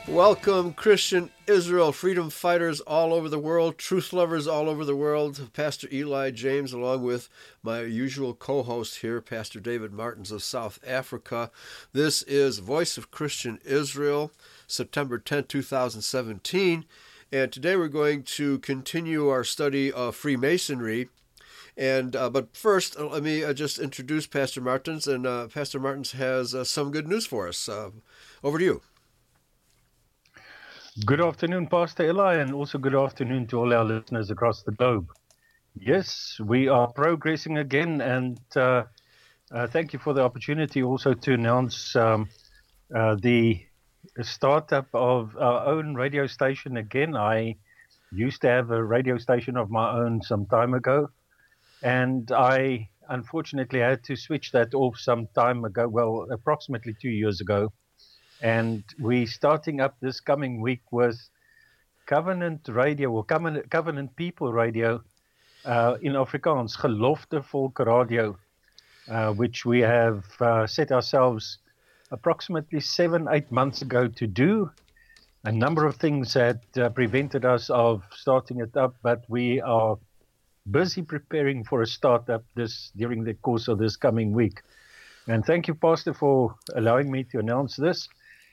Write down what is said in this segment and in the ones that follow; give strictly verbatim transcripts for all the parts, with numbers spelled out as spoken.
Welcome, Christian Israel, freedom fighters all over the world, truth lovers all over the world. Pastor Eli James, along with my usual co-host here, Pastor David Martins of South Africa. This is Voice of Christian Israel, September tenth, twenty seventeen. And today we're going to continue our study of Freemasonry. And uh, but first, uh, let me uh, just introduce Pastor Martins. And uh, Pastor Martins has uh, some good news for us. Uh, over to you. Good afternoon, Pastor Eli, and also good afternoon to all our listeners across the globe. Yes, we are progressing again, and uh, uh, thank you for the opportunity also to announce um, uh, the startup of our own radio station again. I used to have a radio station of my own some time ago, and I unfortunately had to switch that off some time ago, well, approximately two years ago. And we're starting up this coming week with Covenant Radio, or Covenant, Covenant People Radio uh, in Afrikaans, Gelofte Volk Radio, uh, which we have uh, set ourselves approximately seven, eight months ago to do. A number of things had uh, prevented us of starting it up, but we are busy preparing for a startup this during the course of this coming week. And thank you, Pastor, for allowing me to announce this.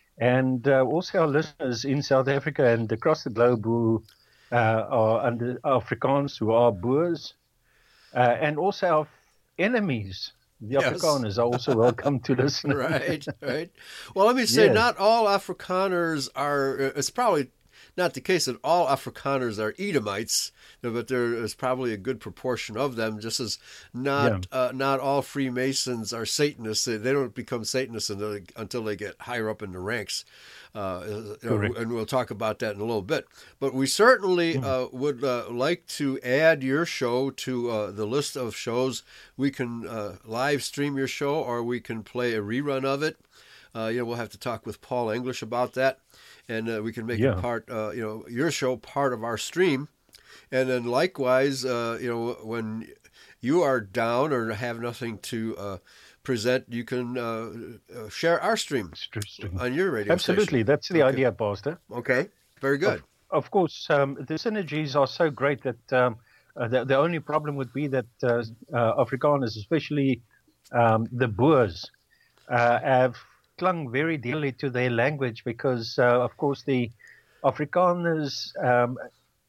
And uh, also our listeners in South Africa and across the globe who uh, are under Afrikaans, who are Boers, uh, and also our enemies, the Yes. Afrikaners, are also welcome to listen. Right, right. Well, let me say, Yes. not all Afrikaners are, it's probably not the case that all Afrikaners are Edomites, but there is probably a good proportion of them, just as not Yeah. uh, not all Freemasons are Satanists. They they don't become Satanists until they, until they get higher up in the ranks. Uh, you know, Correct. and we'll talk about that in a little bit. But we certainly uh, would uh, like to add your show to uh, the list of shows. We can uh, live stream your show, or we can play a rerun of it. Uh, you know, we'll have to talk with Paul English about that, and uh, we can make Yeah. it part, uh, you know, your show part of our stream. And then likewise, uh, you know, when you are down or have nothing to uh, present, you can uh, uh, share our stream on your radio Absolutely. station. That's the Okay. idea, Pastor. Okay, very good. Of, of course, um, the synergies are so great that um, uh, the, the only problem would be that uh, uh, Afrikaners, especially um, the Boers, uh, have clung very dearly to their language because, uh, of course, the Afrikaners um,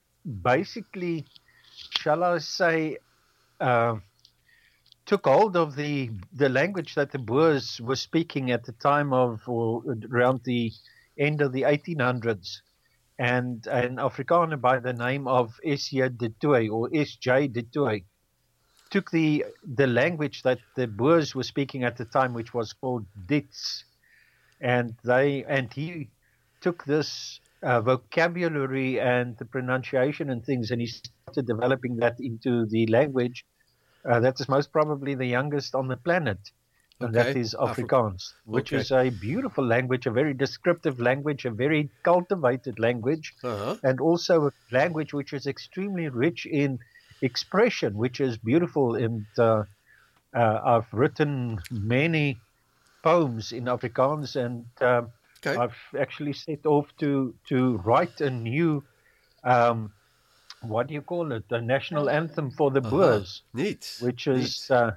basically, shall I say, uh, took hold of the the language that the Boers were speaking at the time of, or around the end of the eighteen hundreds. And an Afrikaner by the name of S J de Toey, or S J de Toey, took the the language that the Boers were speaking at the time, which was called Dits, and they and he took this uh, vocabulary and the pronunciation and things, and he started developing that into the language uh, that is most probably the youngest on the planet, and that Okay. is Afri- Afrikaans, which Okay. is a beautiful language, a very descriptive language, a very cultivated language, Uh-huh. and also a language which is extremely rich in expression, which is beautiful. And uh, uh, I've written many poems in Afrikaans, and um, Okay. I've actually set off to to write a new, um, what do you call it, a national anthem for the Uh-huh. Boers, Neat. which Neat. is, uh,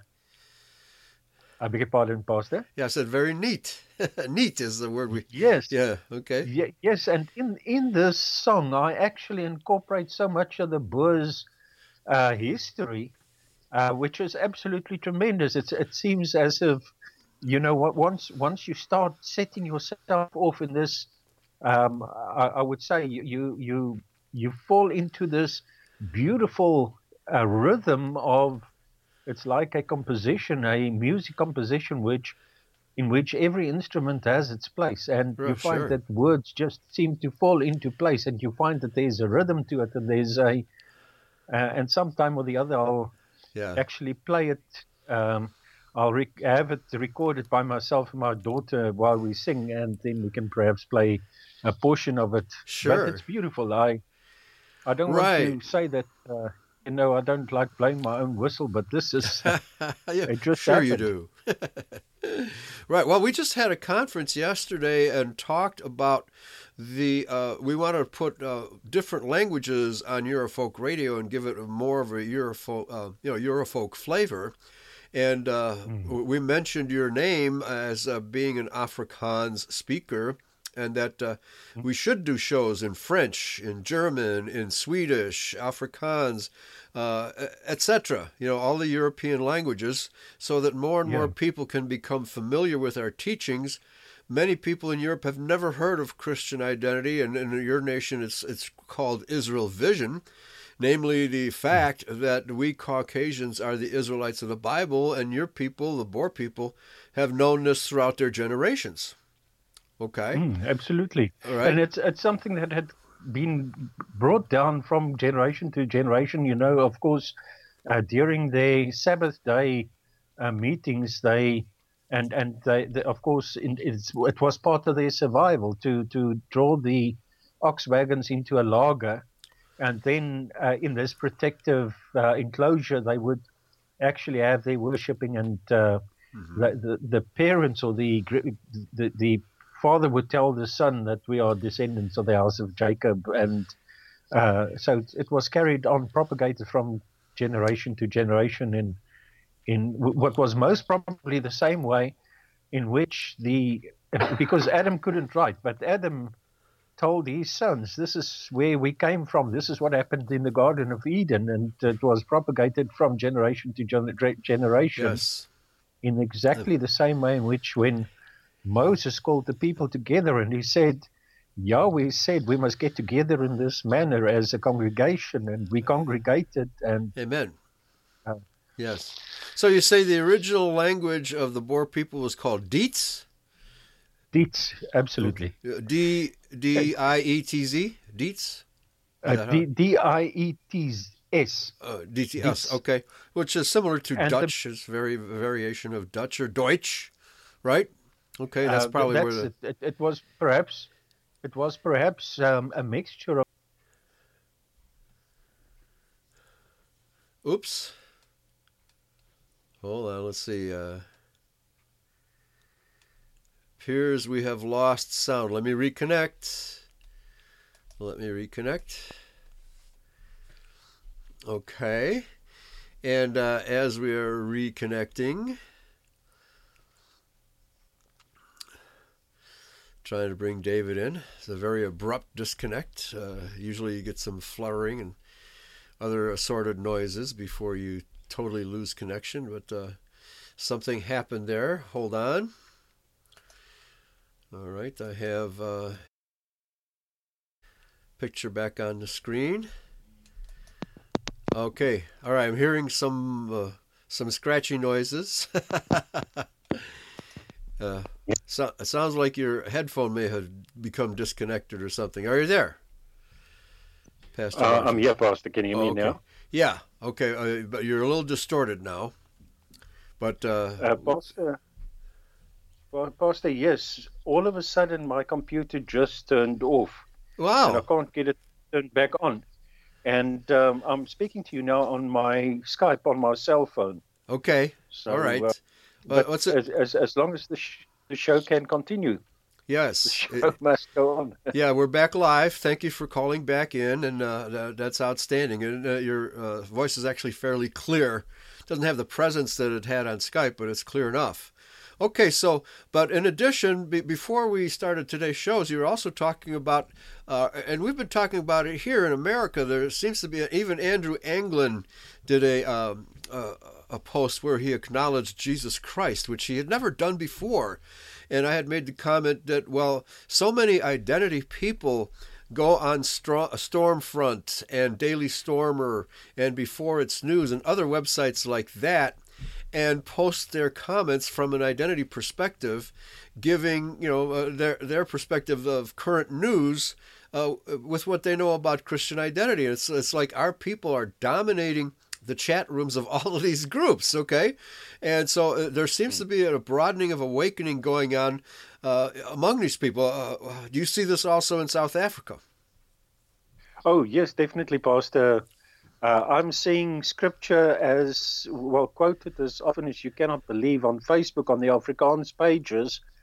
I beg your pardon, Pastor? Yeah, I said very neat. Neat is the word we. Yes. Yeah. Okay. Ye- yes, and in, in this song, I actually incorporate so much of the Boers' uh, history, uh, which is absolutely tremendous. It's, it seems as if, you know, what once once you start setting yourself off in this, um, I, I would say you you you, you fall into this beautiful uh, rhythm of, it's like a composition, a music composition, which in which every instrument has its place, and Oh, you find sure. that words just seem to fall into place, and you find that there's a rhythm to it, and there's a, uh, and sometime or the other, I'll Yeah. actually play it. Um, I'll rec- have it recorded by myself and my daughter while we sing, and then we can perhaps play a portion of it. Sure. But it's beautiful. I, I don't Right. want to say that. Uh, you know, I don't like blowing my own whistle, but this is. Yeah, It just sure you happened. do. Right. Well, we just had a conference yesterday and talked about the uh, we want to put uh, different languages on Eurofolk Radio and give it more of a Eurofolk, uh, you know, Eurofolk flavor. And uh, mm. we mentioned your name as uh, being an Afrikaans speaker, and that uh, mm. we should do shows in French, in German, in Swedish, Afrikaans, uh, et cetera. You know, all the European languages, so that more and yeah. more people can become familiar with our teachings. Many people in Europe have never heard of Christian identity, and in your nation it's it's called Israel Vision. Namely, the fact that we Caucasians are the Israelites of the Bible, and your people, the Boer people, have known this throughout their generations. Okay? Mm, absolutely. All right. And it's it's something that had been brought down from generation to generation. You know, of course, uh, during their Sabbath day uh, meetings, they and and they, they of course, in, it's, it was part of their survival to to draw the ox wagons into a lager. And then uh, in this protective uh, enclosure, they would actually have their worshipping, and uh, mm-hmm. the, the the parents or the, the the father would tell the son that we are descendants of the house of Jacob, and uh, so it, it was carried on, propagated from generation to generation in in what was most probably the same way in which the because Adam couldn't write, but Adam told his sons, this is where we came from, this is what happened in the Garden of Eden, and it was propagated from generation to generation yes. in exactly the same way in which when Moses called the people together and he said, Yahweh said we must get together in this manner as a congregation, and we congregated. And Amen. Uh, yes. So you say the original language of the Boer people was called Dietz? Dietz, absolutely. D D I E T Z, Dietz. Uh, D D I E T S. Uh, D T S. Okay, which is similar to and Dutch. The, it's very a variation of Dutch or Deutsch, right? Okay, that's uh, probably that's where the it, it, it was perhaps it was perhaps um, a mixture of. Oops. Hold on. Let's see. Uh, Appears we have lost sound. Let me reconnect. Let me reconnect. Okay. And uh, as we are reconnecting, trying to bring David in. It's a very abrupt disconnect. Uh, usually you get some fluttering and other assorted noises before you totally lose connection. But uh, something happened there. Hold on. All right, I have uh, picture back on the screen. Okay, all right, I'm hearing some uh, some scratchy noises. uh, so, it sounds like your headphone may have become disconnected or something. Are you there, Pastor? Uh, I'm here, Pastor. Can you hear oh, me okay. now? Yeah, okay, uh, but you're a little distorted now. But uh, uh, Pastor. Well, Pastor, yes. All of a sudden, my computer just turned off. Wow. And I can't get it turned back on. And um, I'm speaking to you now on my Skype on my cell phone. Okay. So, all right. Uh, but what's it? As, as, as long as the, sh- the show can continue. Yes. The show it, must go on. Yeah, we're back live. Thank you for calling back in, and uh, that's outstanding. And uh, your uh, voice is actually fairly clear. It doesn't have the presence that it had on Skype, but it's clear enough. Okay, so, but in addition, be, before we started today's shows, you were also talking about, uh, and we've been talking about it here in America, there seems to be, a, even Andrew Anglin did a, um, uh, a post where he acknowledged Jesus Christ, which he had never done before. And I had made the comment that, well, so many identity people go on St- Stormfront and Daily Stormer and Before It's News and other websites like that, and post their comments from an identity perspective, giving you know uh, their their perspective of current news uh, with what they know about Christian identity. And it's it's like our people are dominating the chat rooms of all of these groups. Okay, and so uh, there seems to be a broadening of awakening going on uh, among these people. Uh, do you see this also in South Africa? Oh yes, definitely, Pastor. Uh, I'm seeing scripture as well quoted as often as you cannot believe on Facebook on the Afrikaans pages,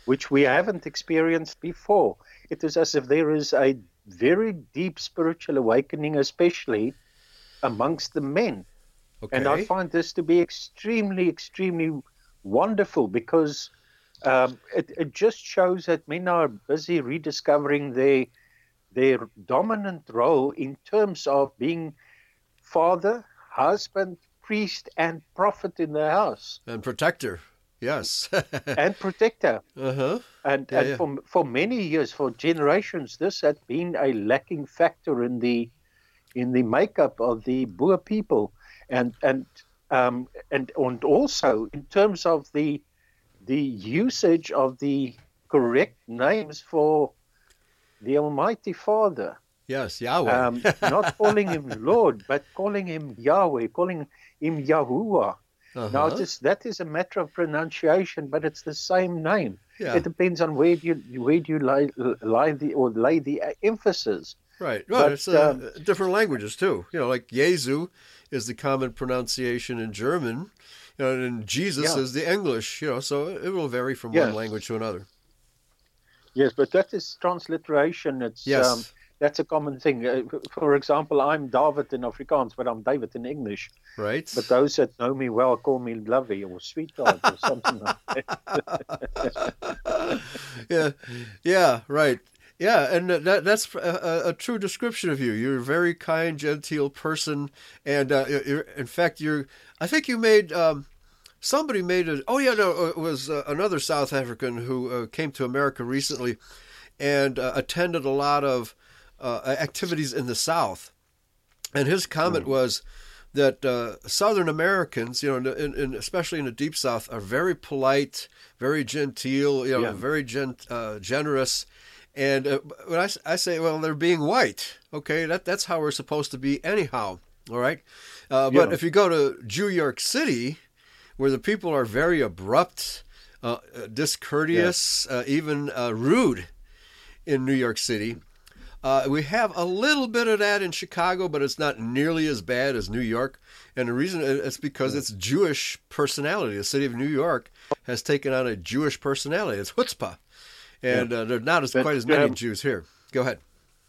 which we haven't experienced before. It is as if there is a very deep spiritual awakening, especially amongst the men. Okay. And I find this to be extremely, extremely wonderful because um, it, it just shows that men are busy rediscovering their their dominant role in terms of being father, husband, priest, and prophet in the house. And protector, yes. And protector. Uh-huh. And, Yeah, and yeah. for, for many years, for generations, this had been a lacking factor in the in the makeup of the Boer people. And and um, and and also in terms of the the usage of the correct names for the Almighty Father. Yes, Yahweh. Um, not calling him Lord, but calling him Yahweh, calling him Yahuwah. Uh-huh. Now, it is, that is a matter of pronunciation, but it's the same name. Yeah. It depends on where do you where do you lie, lie the or lay the emphasis. Right. Well, But, it's uh, um, different languages too. You know, like Jesu is the common pronunciation in German, you know, and Jesus Yeah. is the English. You know, so it will vary from Yes. one language to another. Yes, but that is transliteration. It's Yes. um, that's a common thing. Uh, for example, I'm David in Afrikaans, but I'm David in English. Right. But those that know me well call me Lovey or Sweetheart or something like that. yeah. Yeah. Right. Yeah, and that, that's a, a true description of you. You're a very kind, genteel person, and uh, you're, in fact, you're. I think you made um, somebody made a. Oh yeah, no, it was uh, another South African who uh, came to America recently, and uh, attended a lot of uh, activities in the South, and his comment mm. was that uh, Southern Americans, you know, in, in, especially in the Deep South, are very polite, very genteel, you know, Yeah. very gent, uh, generous. And uh, when I, I say, well, they're being white, okay, that that's how we're supposed to be anyhow, all right? Uh, but Yeah. if you go to New York City, where the people are very abrupt, uh, discourteous, yeah. uh, even uh, rude in New York City, uh, we have a little bit of that in Chicago, but it's not nearly as bad as New York. And the reason is because yeah. it's Jewish personality. The city of New York has taken on a Jewish personality. It's chutzpah. And uh, there are not as but, quite as many um, Jews here. Go ahead.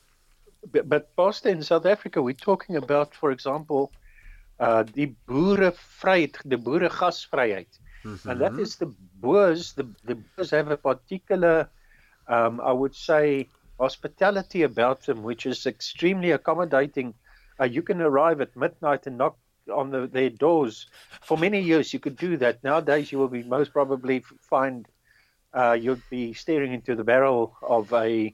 But, but Pastor, in South Africa, we're talking about, for example, uh, the boerevryheid, the boeregasvryheid. Mm-hmm. And that is the Boers, the, the Boers have a particular, um, I would say, hospitality about them, which is extremely accommodating. Uh, you can arrive at midnight and knock on the, their doors. For many years, you could do that. Nowadays, you will be most probably find uh, you'd be staring into the barrel of a,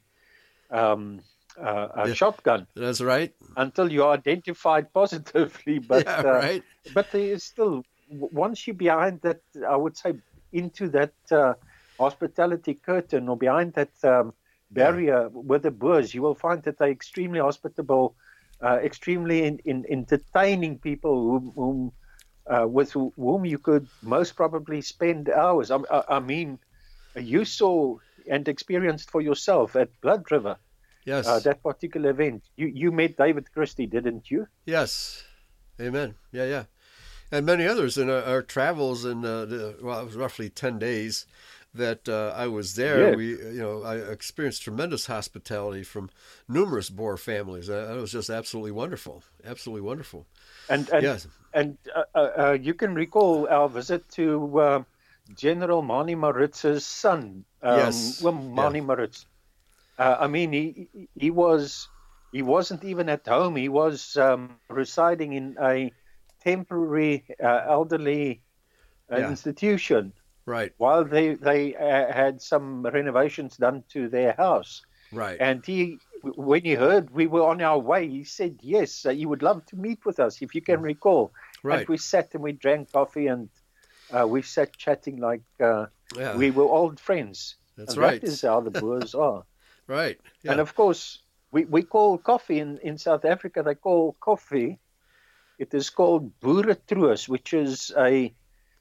um, uh, a yeah, shotgun. That's right. Until you're identified positively. But, yeah, uh, right. but there is still, once you're behind that, I would say, into that uh, hospitality curtain or behind that um, barrier yeah. with the Boers, you will find that they're extremely hospitable, uh, extremely in, in, entertaining people whom, whom uh, with whom you could most probably spend hours. I, I, I mean, you saw and experienced for yourself at Blood River. Yes. Uh, that particular event. You you met David Christie, didn't you? Yes. Amen. Yeah, yeah. And many others in our, our travels in, uh, the, well, it was roughly ten days that uh, I was there. Yes. We, you know, I experienced tremendous hospitality from numerous Boer families. Uh, it was just absolutely wonderful. Absolutely wonderful. And, and, yes. and uh, uh, you can recall our visit to uh, General Mani Maritz's son, um, yes. Mani yeah. Maritz. Uh, I mean, he he was he wasn't even at home. He was um, residing in a temporary uh, elderly uh, yeah. institution. Right. While they they uh, had some renovations done to their house. Right. And he, when he heard we were on our way, he said yes, uh, he would love to meet with us, if you can recall. Right. And we sat and we drank coffee and uh, we sat chatting like uh, yeah. we were old friends. That's and right. That is how the Boers are. Right. Yeah. And of course, we, we call coffee in, in South Africa, they call coffee, it is called boeretroos, which is a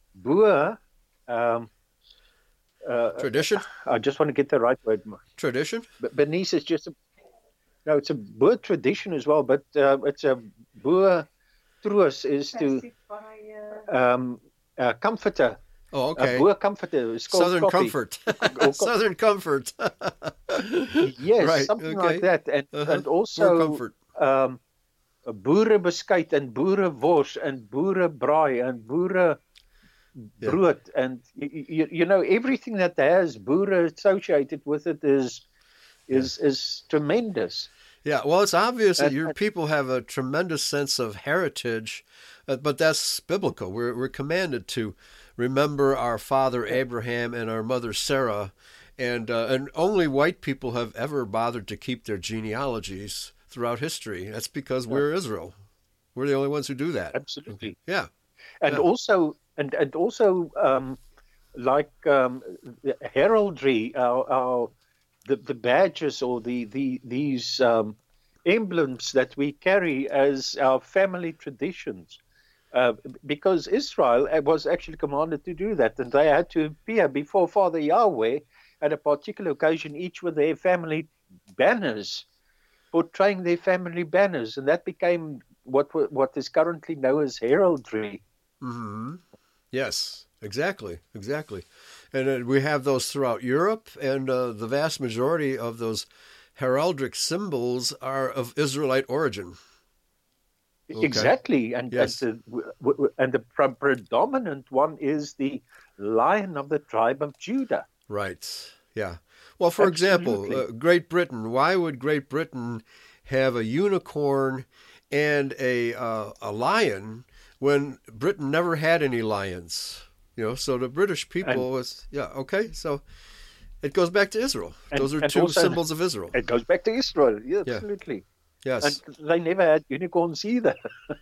boer. Um, uh, Tradition? I just want to get the right word. Tradition? But Bernice is just a, no, it's a boer tradition as well, but uh, it's a boer troos is to um, uh, comforter. Oh, okay. Uh, Boer Comfort. It's called Southern coffee. Comfort. Southern Comfort. Yes, Right. something Okay. like that. And Uh-huh. and Boer also Comfort. um, boerebeskuit and boerewors and boerebraai and boere Yeah. brood. And, you, you know, everything that has boere associated with it is is Yes. is tremendous. Yeah, well, it's obvious that And, your and people have a tremendous sense of heritage, uh, but that's biblical. We're we're commanded to remember our father Abraham and our mother Sarah, and uh, and only white people have ever bothered to keep their genealogies throughout history. That's because we're Israel. We're the only ones who do that. absolutely. Yeah, And yeah, also and and also um, like um, the heraldry, our, our the, the badges or the, the these um, emblems that we carry as our family traditions. Uh, because Israel was actually commanded to do that, and they had to appear before Father Yahweh at a particular occasion, each with their family banners, portraying their family banners, and that became what what is currently known as heraldry. hmm yes, exactly, exactly. And uh, we have those throughout Europe, and uh, the vast majority of those heraldic symbols are of Israelite origin. Okay. Exactly, and Yes. and the, and the predominant one is the Lion of the tribe of Judah. Right. Yeah. Well, for example, Absolutely. uh, Great Britain. Why would Great Britain have a unicorn and a uh, a lion when Britain never had any lions? You know, so the British people And was yeah okay. So it goes back to Israel. and, Those are and two also symbols of Israel. it goes back to Israel. Yeah, Yeah. absolutely. Yes. And they never had unicorns either.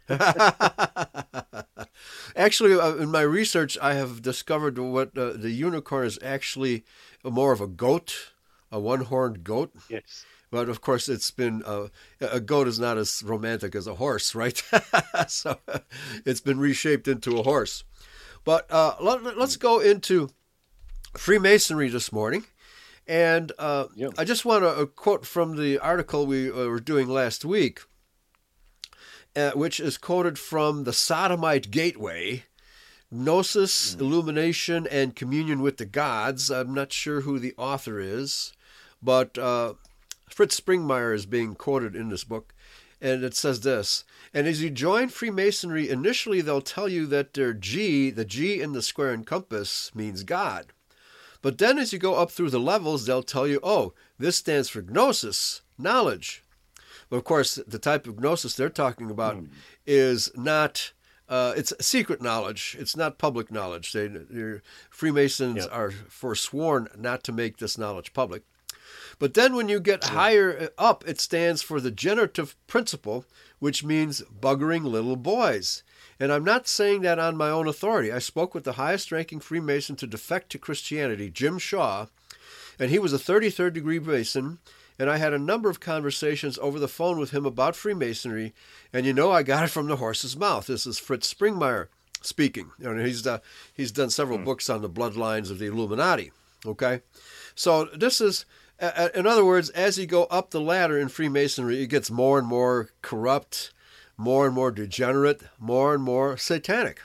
Actually, uh, in my research, I have discovered what uh, the unicorn is actually more of a goat, a one-horned goat. Yes. But of course, it's been uh, a goat is not as romantic as a horse, right? So it's been reshaped into a horse. But uh, let, let's go into Freemasonry this morning. And uh, Yeah. I just want to quote from the article we uh, were doing last week, uh, which is quoted from the Sodomite Gateway, Gnosis, mm. Illumination, and Communion with the Gods. I'm not sure who the author is, but uh, Fritz Springmeier is being quoted in this book. And it says this: and as you join Freemasonry, initially they'll tell you that their G, the G in the square and compass, means God. But then as you go up through the levels, they'll tell you, oh, this stands for Gnosis, knowledge. But of course, the type of Gnosis they're talking about mm. is not, uh, it's secret knowledge. It's not public knowledge. They, Freemasons yeah. are forsworn not to make this knowledge public. But then when you get yeah. higher up, it stands for the generative principle, which means buggering little boys. And I'm not saying that on my own authority. I spoke with the highest-ranking Freemason to defect to Christianity, Jim Shaw, and he was a thirty-third degree Mason, and I had a number of conversations over the phone with him about Freemasonry, and you know I got it from the horse's mouth. This is Fritz Springmeier speaking. You know, he's, uh, he's done several hmm. books on the bloodlines of the Illuminati, okay? So this is, uh, in other words, as you go up the ladder in Freemasonry, it gets more and more corrupt, more and more degenerate, more and more satanic.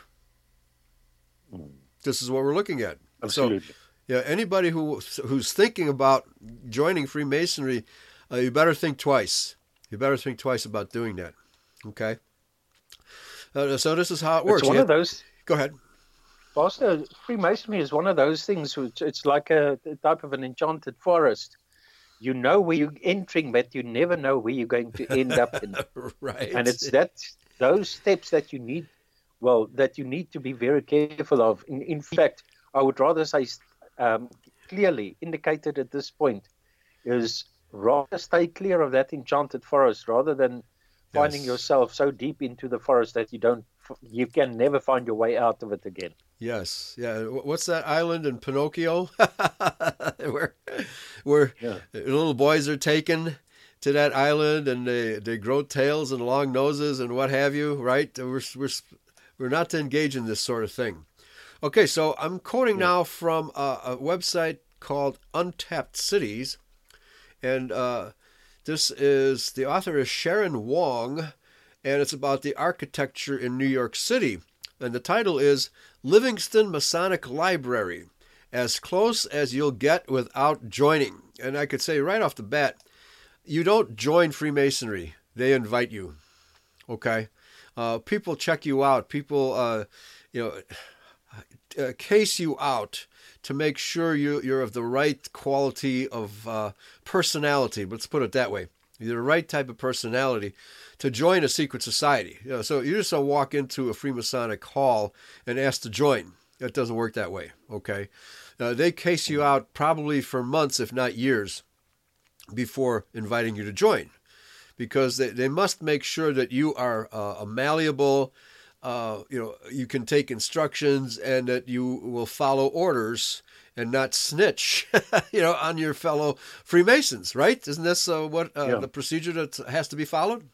This is what we're looking at. Absolutely. So, yeah, anybody who who's thinking about joining Freemasonry, uh, you better think twice. You better think twice about doing that. Okay. Uh, so this is how it works. It's one you of have, those. Go ahead. Pastor, Freemasonry is one of those things which it's like a, a type of an enchanted forest. You know where you're entering, but you never know where you're going to end up in. Right. And it's that those steps that you need, well, that you need to be very careful of. In, in fact, I would rather say um, clearly indicated at this point is rather stay clear of that enchanted forest rather than finding yes. yourself so deep into the forest that you don't, you can never find your way out of it again. Yes, yeah. What's that island in Pinocchio where where yeah. little boys are taken to that island and they, they grow tails and long noses and what have you, right? We're we're we're not to engage in this sort of thing. Okay, so I'm quoting yeah. now from a, a website called Untapped Cities, and uh, this is the author is Sharon Wong, and it's about the architecture in New York City. and the title is Livingston Masonic Library, as close as you'll get without joining. And I could say right off the bat, you don't join Freemasonry. They invite you. Okay? Uh, people check you out. People, uh, you know, uh, case you out to make sure you, you're of the right quality of uh, personality. Let's put it that way. You're the right type of personality to join a secret society. You know, so you just don't walk into a Freemasonic hall and ask to join. It doesn't work that way, okay? Uh, they case you out probably for months, if not years, before inviting you to join, because they, they must make sure that you are uh, malleable, uh, you know, you can take instructions, and that you will follow orders and not snitch, you know, on your fellow Freemasons, right? Isn't this uh, what uh, Yeah. the procedure that has to be followed?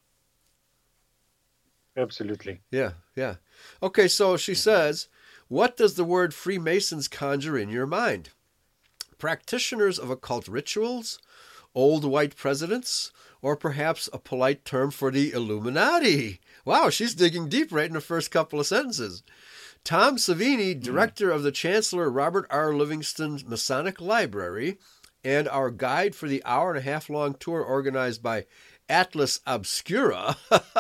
Absolutely. Yeah, yeah. Okay, so she says, what does the word Freemasons conjure in your mind? Practitioners of occult rituals, old white presidents, or perhaps a polite term for the Illuminati? Wow, she's digging deep right in the first couple of sentences. Tom Savini, director of the Chancellor Robert R. Livingston Masonic Library, and our guide for the hour and a half long tour organized by Atlas Obscura,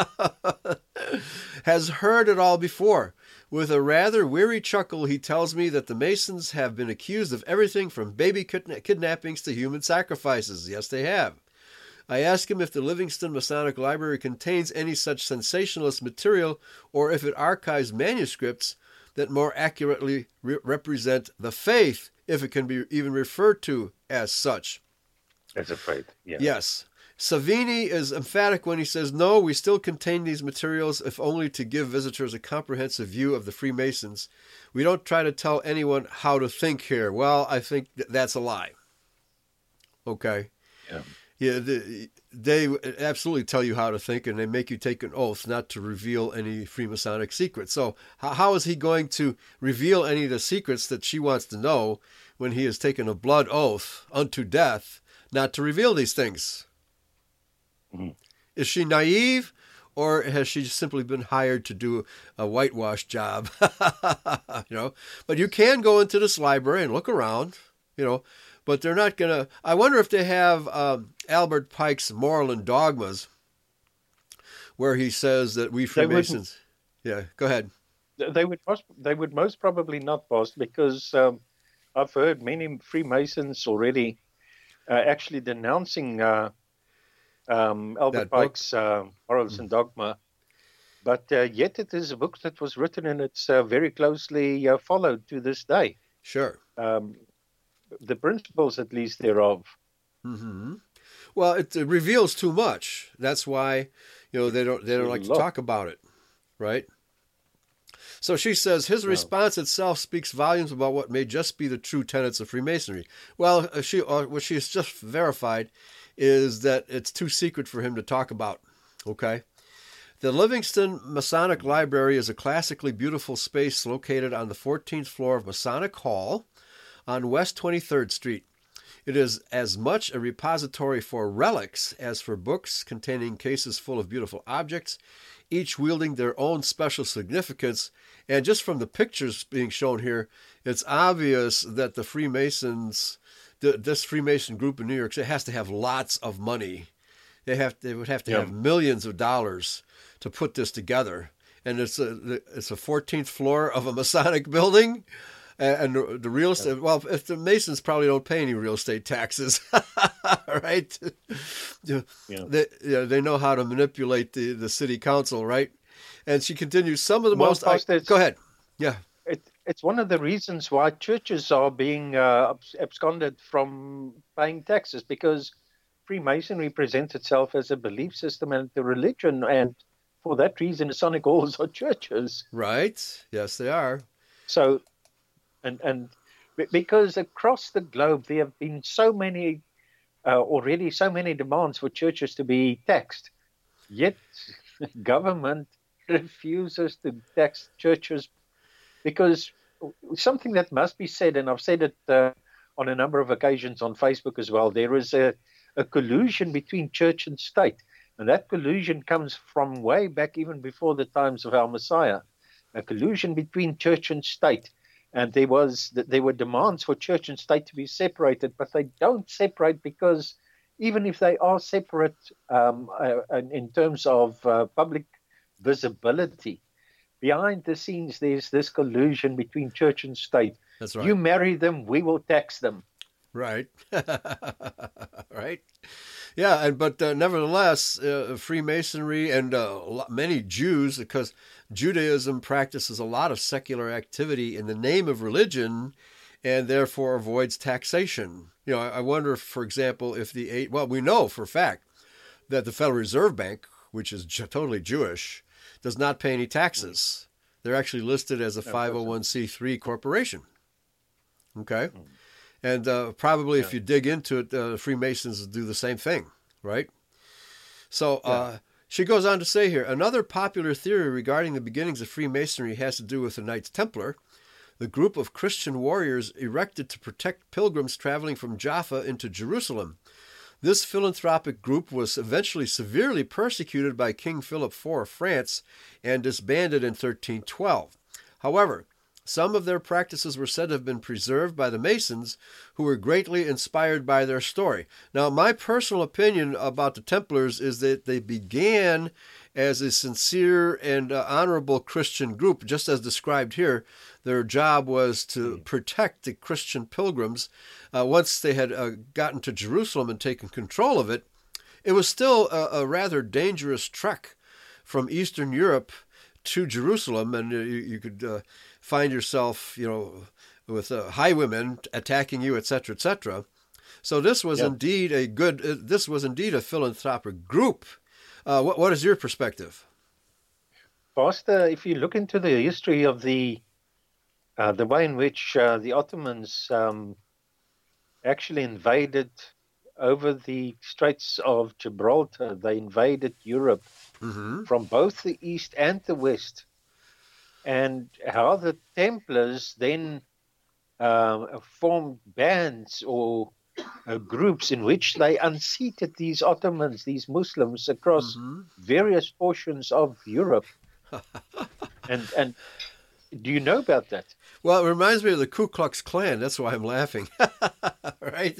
has heard it all before. With a rather weary chuckle, he tells me that the Masons have been accused of everything from baby kidna- kidnappings to human sacrifices. Yes, they have. I ask him if the Livingston Masonic Library contains any such sensationalist material, or if it archives manuscripts that more accurately re- represent the faith, if it can be even referred to as such. As a faith, yeah. Yes. Savini is emphatic when he says, no, we still contain these materials, if only to give visitors a comprehensive view of the Freemasons. We don't try to tell anyone how to think here. Well, I think th- that's a lie. Okay. Yeah. Yeah, the, they absolutely tell you how to think, and they make you take an oath not to reveal any Freemasonic secrets. So how, how is he going to reveal any of the secrets that she wants to know when he has taken a blood oath unto death not to reveal these things? Mm-hmm. Is she naive, or has she simply been hired to do a whitewash job? You know, but you can go into this library and look around, you know, but they're not going to. I wonder if they have um, Albert Pike's Moral and Dogmas, where he says that we Freemasons. Yeah, go ahead. They would most, they would most probably not pass, because um, I've heard many Freemasons already uh, actually denouncing uh, um, Albert That book? Pike's uh, Morals and Dogma. But uh, yet it is a book that was written, and it's uh, very closely uh, followed to this day. Sure. Um, the principles, at least, thereof. Mm-hmm. Well, it, it reveals too much. That's why, you know, they don't they don't like to talk about it, right? So she says his No. response itself speaks volumes about what may just be the true tenets of Freemasonry. Well, uh, she uh, what she has just verified is that it's too secret for him to talk about. Okay. The Livingston Masonic Library is a classically beautiful space located on the fourteenth floor of Masonic Hall on West twenty-third Street. It is as much a repository for relics as for books containing cases full of beautiful objects, each wielding their own special significance. And just from the pictures being shown here, it's obvious that the Freemasons, the, this Freemason group in New York City has to have lots of money. They have they would have to Yeah. have millions of dollars to put this together. And it's a it's a fourteenth floor of a Masonic building. And the, the real estate, well, if the Masons probably don't pay any real estate taxes, right? Yeah. They, you know, they know how to manipulate the, the city council, right? And she continues, some of the Well, most... I, Pastor, it's- go ahead. Yeah. It, it's one of the reasons why churches are being uh, abs- absconded from paying taxes, because Freemasonry presents itself as a belief system and a religion, and for that reason, Masonic halls are churches. Right. Yes, they are. So, and and be- because across the globe there have been so many uh, already so many demands for churches to be taxed, yet government refuses to tax churches, because something that must be said, and I've said it uh, on a number of occasions on Facebook as well, there is a, a collusion between church and state, and that collusion comes from way back even before the times of our Messiah. a collusion between church and state. And there was there were demands for church and state to be separated, but they don't separate because even if they are separate um, uh, in terms of uh, public visibility, behind the scenes there's this collusion between church and state. That's right. You marry them, we will tax them. Right. Right. Yeah, and but uh, nevertheless, uh, Freemasonry and uh, many Jews, because Judaism practices a lot of secular activity in the name of religion, and therefore avoids taxation. You know, I, I wonder, for example, if the eight. Well, we know for a fact that the Federal Reserve Bank, which is ju- totally Jewish, does not pay any taxes. They're actually listed as a five oh one c three corporation. Okay. Mm. And uh, probably yeah. if you dig into it, uh, Freemasons do the same thing, right? So uh, yeah. she goes on to say here, another popular theory regarding the beginnings of Freemasonry has to do with the Knights Templar, the group of Christian warriors erected to protect pilgrims traveling from Jaffa into Jerusalem. This philanthropic group was eventually severely persecuted by King Philip the Fourth of France and disbanded in thirteen twelve. However, some of their practices were said to have been preserved by the Masons, who were greatly inspired by their story. Now, my personal opinion about the Templars is that they began as a sincere and uh, honorable Christian group, just as described here. Their job was to protect the Christian pilgrims. Uh, once they had uh, gotten to Jerusalem and taken control of it, it was still a, a rather dangerous trek from Eastern Europe to Jerusalem, and you, you could uh, find yourself, you know, with uh, highwaymen attacking you, et cetera, et cetera. So this was yep. indeed a good. Uh, this was indeed a philanthropic group. Uh, what what is your perspective, Pastor? If you look into the history of the uh, the way in which uh, the Ottomans um, actually invaded over the Straits of Gibraltar, they invaded Europe. Mm-hmm. From both the East and the West, and how the Templars then uh, formed bands or uh, groups in which they unseated these Ottomans, these Muslims, across mm-hmm. various portions of Europe. and and do you know about that? Well, it reminds me of the Ku Klux Klan. That's why I'm laughing. Right?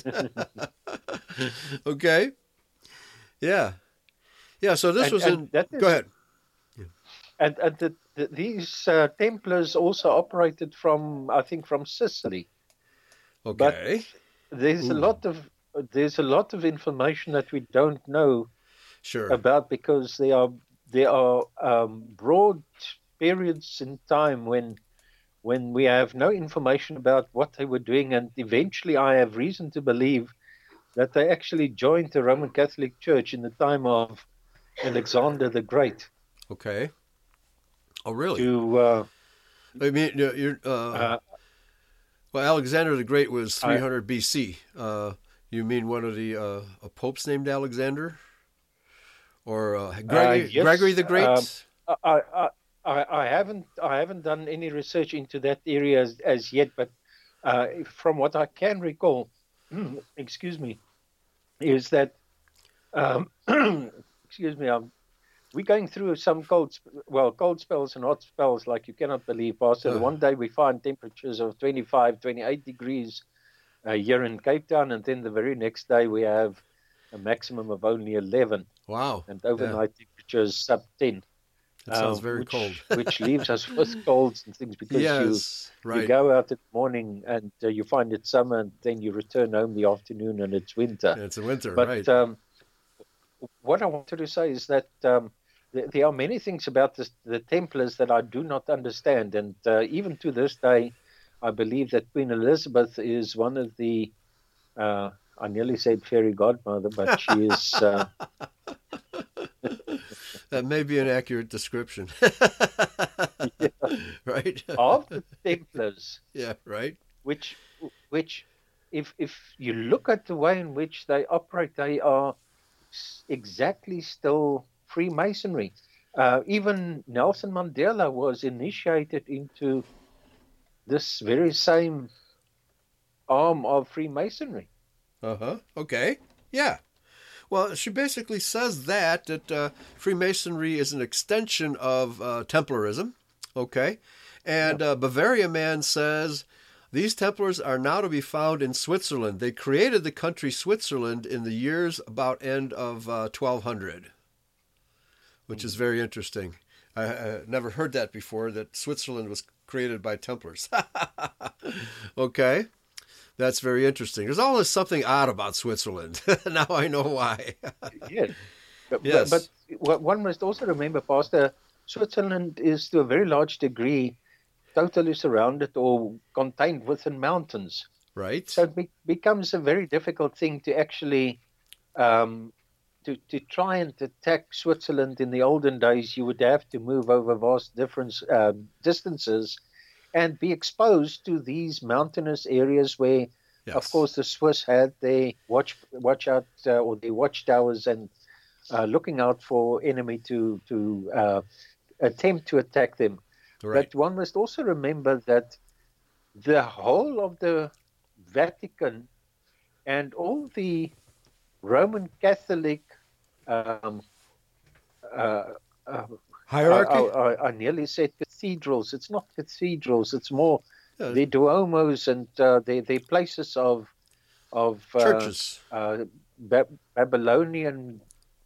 Okay. Yeah. Yeah, so this and, was in... That is, go ahead. Yeah. And, and the, the, these uh, Templars also operated from, I think, from Sicily. Okay. But there's Ooh. a lot of there's a lot of information that we don't know sure. about, because there are there are um, broad periods in time when when we have no information about what they were doing, and eventually I have reason to believe that they actually joined the Roman Catholic Church in the time of Alexander the Great. Okay. Oh, really? To, uh, I mean, you're, uh, uh, well, Alexander the Great was three hundred I, B C. Uh, you mean one of the uh, popes named Alexander, or uh, Gregory, uh, yes, Gregory the Great? Um, I, I, I, I haven't, I haven't done any research into that area as, as yet, but uh, from what I can recall, excuse me, is that. Um, Excuse me, um, we're going through some cold, well, cold spells and hot spells like you cannot believe, Pastor. Uh. One day we find temperatures of twenty-five, twenty-eight degrees uh, here in Cape Town, and then the very next day we have a maximum of only eleven. Wow. And overnight yeah. temperatures sub ten. That sounds uh, very which, cold. Which leaves us with colds and things, because yes, you, right. you go out in the morning and uh, you find it's summer, and then you return home the afternoon and it's winter. Yeah, it's a winter, but, right. Um, what I wanted to say is that um, th- there are many things about this, the Templars that I do not understand. And uh, even to this day, I believe that Queen Elizabeth is one of the, uh, I nearly said fairy godmother, but she is... Uh... That may be an accurate description. Yeah. Right? Of the Templars. Yeah, right. Which, which if, if you look at the way in which they operate, they are... exactly still Freemasonry. Uh, even Nelson Mandela was initiated into this very same arm of Freemasonry. Uh-huh. Okay. Yeah. Well, she basically says that, that uh, Freemasonry is an extension of uh, Templarism, Okay. And Yeah. uh, Bavaria Man says, these Templars are now to be found in Switzerland. They created the country Switzerland in the years about end of uh, twelve hundred, which is very interesting. I, I never heard that before, that Switzerland was created by Templars. Okay. That's very interesting. There's always something odd about Switzerland. Now I know why. Yes. But, Yes. but, but one must also remember, Pastor, Switzerland is to a very large degree totally surrounded or contained within mountains. Right. So it be, becomes a very difficult thing to actually um, to, to try and attack Switzerland. In the olden days, you would have to move over vast different uh, distances and be exposed to these mountainous areas where, Yes. of course, the Swiss had their watch watch out uh, or their watchtowers and uh, looking out for enemy to to uh, attempt to attack them. Right. But one must also remember that the whole of the Vatican and all the Roman Catholic um, uh, uh, Hierarchy? I, I, I nearly said cathedrals. It's not cathedrals. It's more Yeah. the Duomos and uh, the the places of of uh, Churches. uh, ba- Babylonian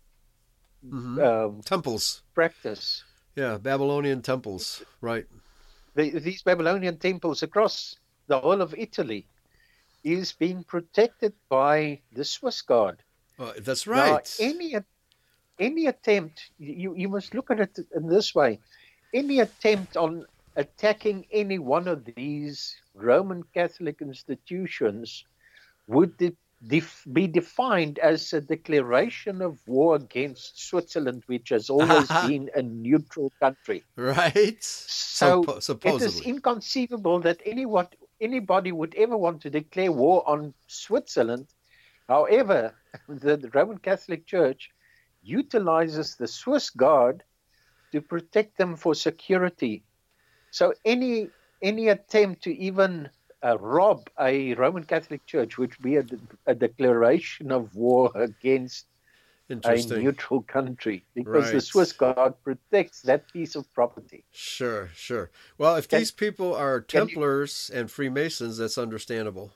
Mhm. um, Temples. practice. Yeah, Babylonian temples. Right. The, these Babylonian temples across the whole of Italy is being protected by the Swiss Guard. Uh, that's Now, right. any any attempt, you, you must look at it in this way, any attempt on attacking any one of these Roman Catholic institutions would de- def- be defined as a declaration of war against Switzerland, which has always been a neutral country. Right. So Suppo- it is supposedly. inconceivable that anyone, anybody would ever want to declare war on Switzerland. However, the, the Roman Catholic Church utilizes the Swiss Guard to protect them for security. So any any attempt to even uh, rob a Roman Catholic Church would be a, a declaration of war against a Interesting. neutral country, because the Right. Swiss Guard protects that piece of property. Sure, sure. Well, if Can- these people are can you- Templars and Freemasons, that's understandable.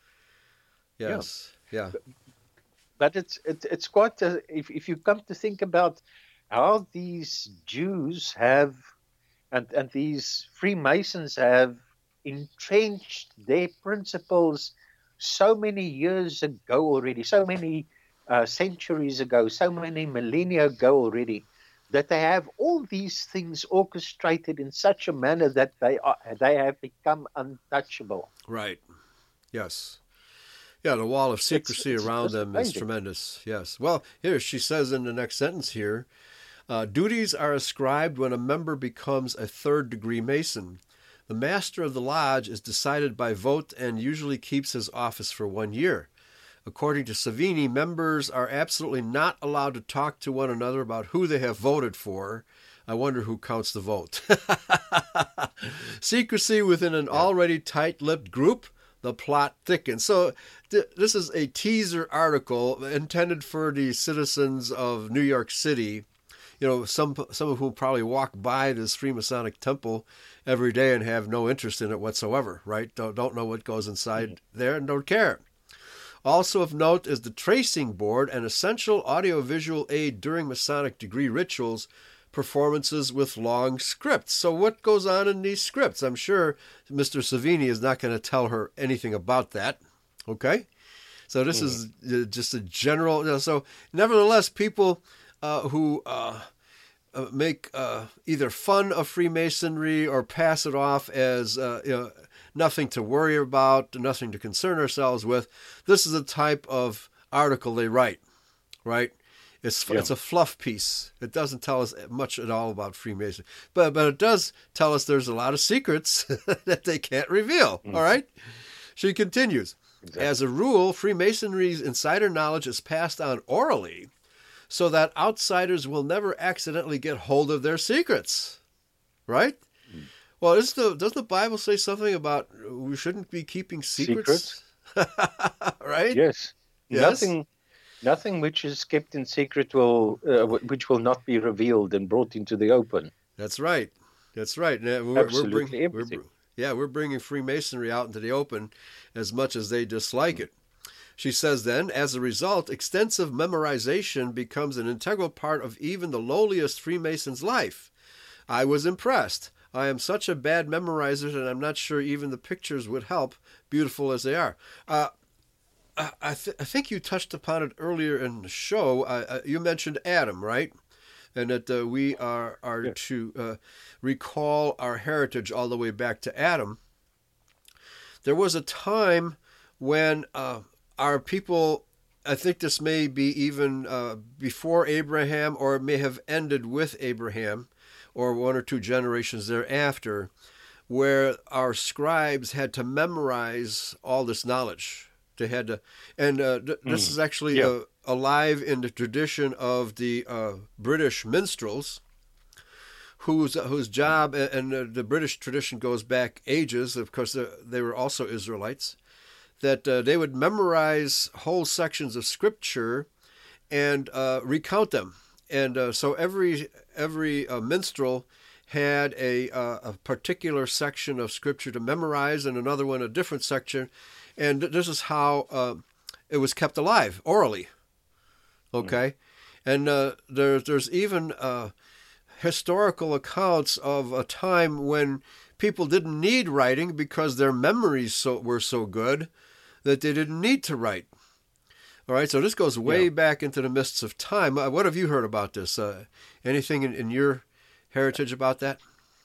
Yeah. Yes. Yeah. But it's it's it's quite a, if if you come to think about how these Jews have and and these Freemasons have entrenched their principles so many years ago already, so many uh, centuries ago, so many millennia ago already, that they have all these things orchestrated in such a manner that they are they have become untouchable. Right. Yes. Yeah, the wall of secrecy it's around just them is amazing. tremendous. Yes. Well, here she says in the next sentence here, uh, duties are ascribed when a member becomes a third degree Mason. The master of the lodge is decided by vote and usually keeps his office for one year. According to Savini, members are absolutely not allowed to talk to one another about who they have voted for. I wonder who counts the vote. Secrecy within an already tight-lipped group, the plot thickens. So th- this is a teaser article intended for the citizens of New York City, you know, some some of whom probably walk by this Freemasonic temple every day and have no interest in it whatsoever, right? Don't, don't know what goes inside mm-hmm. there and don't care. Also of note is the tracing board, an essential audiovisual aid during Masonic degree rituals, performances with long scripts. So what goes on in these scripts? I'm sure Mister Savini is not going to tell her anything about that. Okay? So this mm-hmm. is just a general... You know, so nevertheless, people uh, who uh, uh, make uh, either fun of Freemasonry or pass it off as uh, you know, nothing to worry about, nothing to concern ourselves with, this is the type of article they write, right? It's yeah. it's a fluff piece. It doesn't tell us much at all about Freemasonry. But but it does tell us there's a lot of secrets that they can't reveal, mm-hmm. all right? She continues. Exactly. As a rule, Freemasonry's insider knowledge is passed on orally so that outsiders will never accidentally get hold of their secrets, right? Mm-hmm. Well, is the, doesn't the Bible say something about we shouldn't be keeping secrets? Secrets? Right? Yes. Yes. Nothing, nothing which is kept in secret will, uh, which will not be revealed and brought into the open. That's right. That's right. We're, we're Absolutely bring, everything. We're, yeah, we're bringing Freemasonry out into the open as much as they dislike it. She says then, as a result, extensive memorization becomes an integral part of even the lowliest Freemason's life. I was impressed. I am such a bad memorizer that I'm not sure even the pictures would help, beautiful as they are. Uh, I, th- I think you touched upon it earlier in the show. Uh, you mentioned Adam, right? And that uh, we are, are Yeah. to uh, recall our heritage all the way back to Adam. There was a time when uh, our people, I think this may be even uh, before Abraham, or it may have ended with Abraham, or one or two generations thereafter, where our scribes had to memorize all this knowledge. They had to, and uh, th- this Mm. is actually Yeah. uh, alive in the tradition of the uh, British minstrels, whose whose job, and uh, the British tradition goes back ages. Of course, uh, they were also Israelites. That uh, they would memorize whole sections of scripture and uh, recount them. And uh, so every every uh, minstrel had a uh, a particular section of scripture to memorize, and another one a different section. And this is how uh, it was kept alive orally. Okay, mm-hmm. and uh, there, there's even uh, historical accounts of a time when people didn't need writing because their memories so, were so good that they didn't need to write. All right, so this goes way yeah. back into the mists of time. Uh, what have you heard about this? Uh, anything in, in your heritage about that?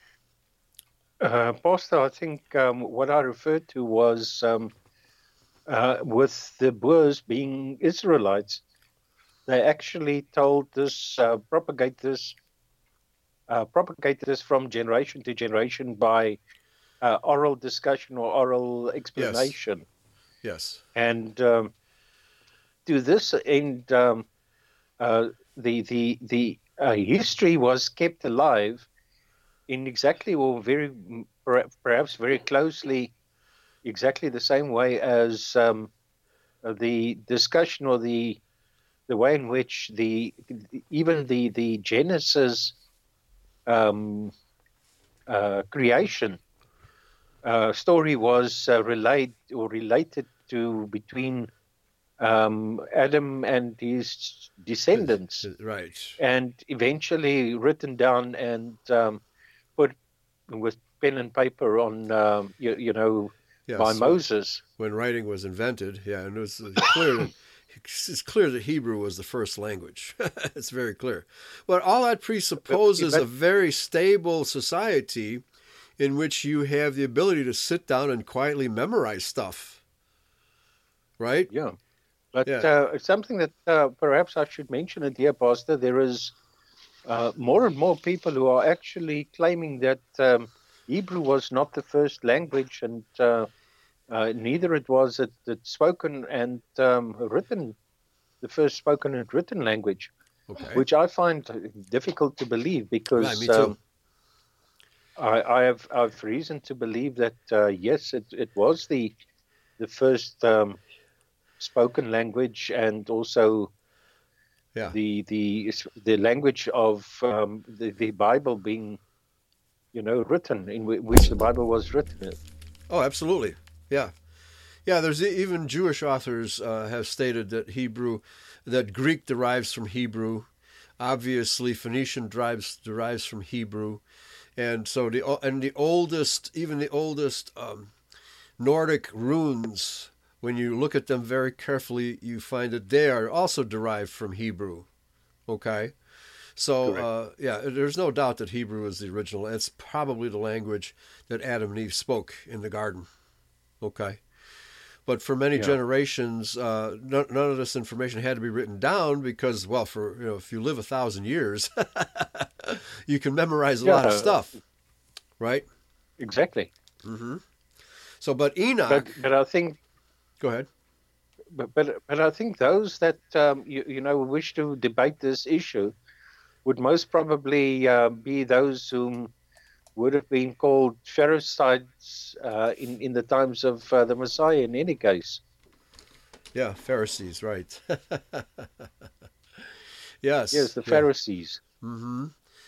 Uh, Pastor, I think um, what I referred to was um, uh, with the Boers being Israelites, they actually told this, uh, propagate this, uh, propagate this from generation to generation by uh, oral discussion or oral explanation. Yes. yes. And um, to this end, um, uh, the the the uh, history was kept alive in exactly or very perhaps very closely, exactly the same way as um, the discussion or the the way in which the even the the Genesis um, uh, creation uh, story was uh, relayed or related to between um, Adam and his descendants, right, and eventually written down and um, put with pen and paper on um, you, you know yes, by Moses when writing was invented. Yeah, and it was clear that it's clear that Hebrew was the first language. It's very clear. But all that presupposes but, but, a very stable society in which you have the ability to sit down and quietly memorize stuff. Right? Yeah. But yeah. uh, something that uh, perhaps I should mention it here, Pastor, there is uh, more and more people who are actually claiming that um, Hebrew was not the first language, and uh, uh, neither it was it, it spoken and um, written, the first spoken and written language, okay. which I find difficult to believe because right, me too. Um, I, I have I have reason to believe that uh, yes, it, it was the the first um, spoken language, and also yeah. the the the language of um, the, the Bible being, you know, written, in w- which the Bible was written in. Oh, absolutely. Yeah. Yeah, there's even Jewish authors uh, have stated that Hebrew, that Greek derives from Hebrew. Obviously, Phoenician derives derives from Hebrew. And so the and the oldest, even the oldest um, Nordic runes, when you look at them very carefully, you find that they are also derived from Hebrew. Okay? So, uh, yeah, there's no doubt that Hebrew is the original. It's probably the language that Adam and Eve spoke in the garden. Okay? But for many yeah. generations, uh, none, none of this information had to be written down because, well, for you know, if you live a thousand years, you can memorize a yeah. lot of stuff, right? Exactly. Mm-hmm. So, but Enoch. But, but I think. Go ahead. But but but I think those that um, you you know wish to debate this issue would most probably uh, be those whom would have been called Pharisees uh, in in the times of uh, the Messiah. In any case. Yeah, Pharisees, right? yes. Yes, the Pharisees. Yeah. Mm-hmm.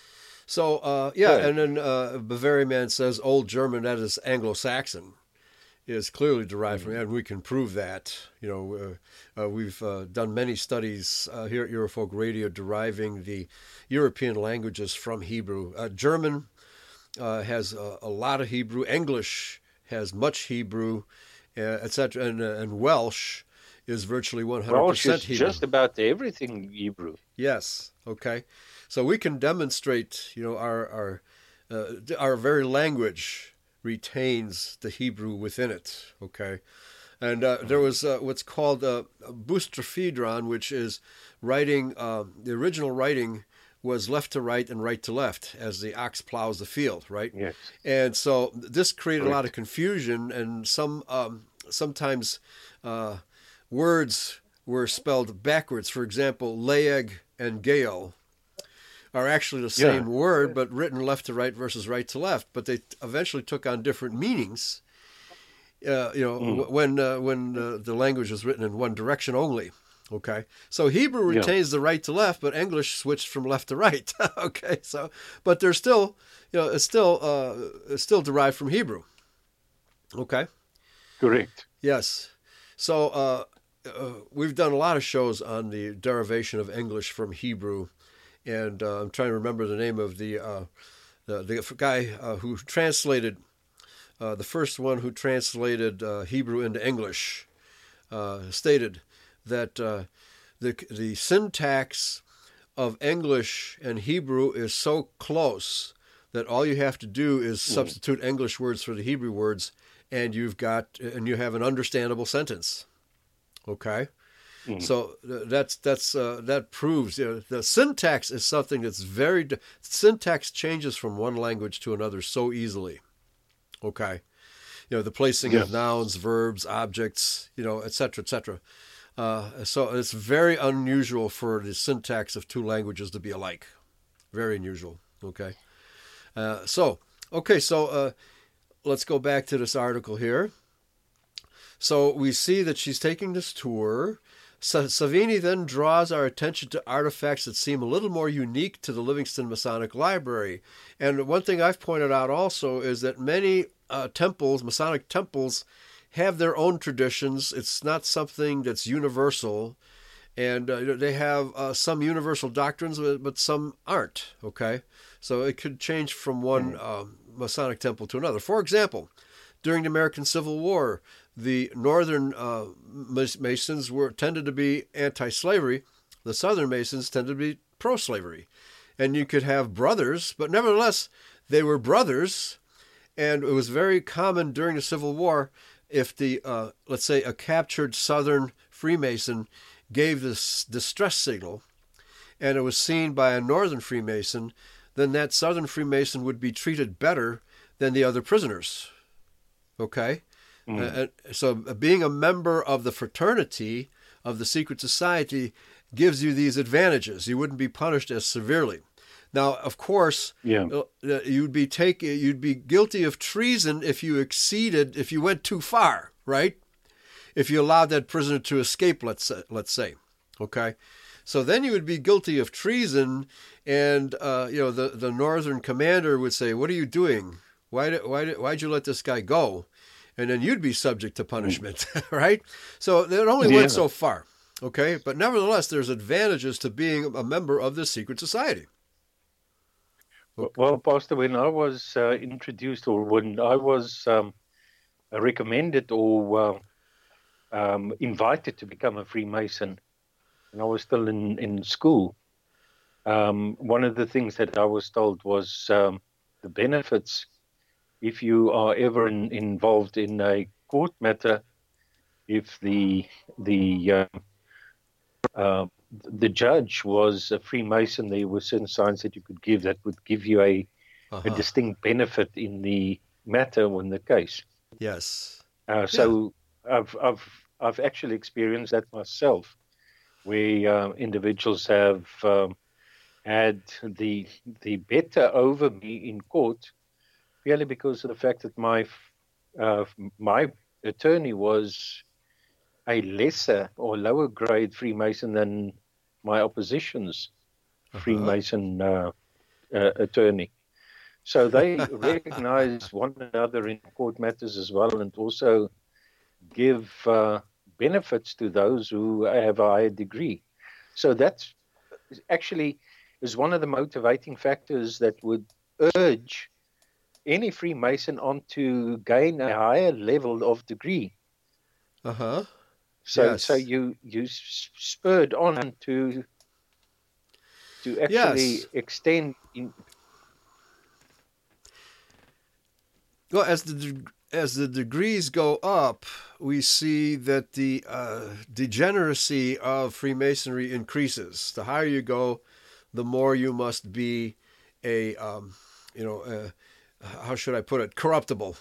So, uh, yeah, Yeah. and then uh, Bavarian Man says Old German, that is Anglo-Saxon, is clearly derived from, and we can prove that. You know, uh, uh, we've uh, done many studies uh, here at Eurofolk Radio deriving the European languages from Hebrew. Uh, German uh, has a, a lot of Hebrew. English has much Hebrew, uh, et cetera. And, uh, and Welsh is virtually one hundred percent Welsh is Hebrew. just about everything Hebrew. Yes. Okay. So we can demonstrate, you know, our our uh, our very language retains the Hebrew within it. Okay. And uh, there was uh, what's called uh, boustrophedron, which is writing. Uh, the original writing was left to right and right to left as the ox plows the field, right? Yes. And so this created Correct. a lot of confusion, and some um, sometimes uh, words were spelled backwards. For example, Laeg and Gael are actually the same Yeah. word, but written left to right versus right to left. But they eventually took on different meanings. Uh, you know, Mm. w- when uh, when uh, the language was written in one direction only. Okay, so Hebrew Yeah. retains the right to left, but English switched from left to right. Okay, so but they're still, you know, it's still uh, it's still derived from Hebrew. Okay. Correct. Yes. So uh, uh, we've done a lot of shows on the derivation of English from Hebrew, and uh, I'm trying to remember the name of the uh, the, the guy uh, who translated uh, the first one who translated uh, Hebrew into English. Uh, stated that uh, the the syntax of English and Hebrew is so close that all you have to do is Mm. substitute English words for the Hebrew words, and you've got and you have an understandable sentence. Okay, Mm. so uh, that's that's uh, that proves, you know, the syntax is something that's very di- syntax changes from one language to another so easily. Okay, you know, the placing Yes. of nouns, verbs, objects, you know, et cetera, et cetera. Uh, so it's very unusual for the syntax of two languages to be alike. Very unusual. Okay. Uh, so, okay, so uh, let's go back to this article here. So we see that she's taking this tour. Sa- Savini then draws our attention to artifacts that seem a little more unique to the Livingston Masonic Library. And one thing I've pointed out also is that many uh, temples, Masonic temples, have their own traditions. It's not something that's universal. And uh, they have uh, some universal doctrines, but but some aren't. Okay, so it could change from one um, Masonic temple to another. For example, during the American Civil War, the Northern uh, Masons were tended to be anti-slavery. The Southern Masons tended to be pro-slavery. And you could have brothers, but nevertheless, they were brothers. And it was very common during the Civil War if the, uh, let's say, a captured Southern Freemason gave this distress signal, and it was seen by a Northern Freemason, then that Southern Freemason would be treated better than the other prisoners. Okay? Mm. Uh, uh, so being a member of the fraternity of the secret society gives you these advantages. You wouldn't be punished as severely. Now, of course, Yeah. uh, you'd be take, you'd be guilty of treason if you exceeded, if you went too far, right? If you allowed that prisoner to escape, let's say, let's say, okay. So then you would be guilty of treason, and uh, you know the, the Northern commander would say, "What are you doing? Why did why did why'd you let this guy go?" And then you'd be subject to punishment, right? So it only Yeah. went so far, okay. But nevertheless, there's advantages to being a member of this secret society. Well, Pastor, when I was uh, introduced, or when I was um, recommended or uh, um, invited to become a Freemason, and I was still in, in school, um, one of the things that I was told was um, the benefits if you are ever in, involved in a court matter, if the the uh, uh, the judge was a Freemason, there were certain signs that you could give that would give you a, Uh-huh. a distinct benefit in the matter or in the case. Yes. Uh, so I've I've I've actually experienced that myself, where uh, individuals have um, had the the better over me in court, purely because of the fact that my uh, my attorney was a lesser or lower grade Freemason than my opposition's Uh-huh. Freemason uh, uh, attorney. So they recognize one another in court matters as well, and also give uh, benefits to those who have a higher degree. So that's actually is one of the motivating factors that would urge any Freemason on to gain a higher level of degree. Uh-huh. So, yes. so you you spurred on to to actually yes. extend. In... Well, as the as the degrees go up, we see that the uh, degeneracy of Freemasonry increases. The higher you go, the more you must be a um, you know uh, how should I put it, corruptible.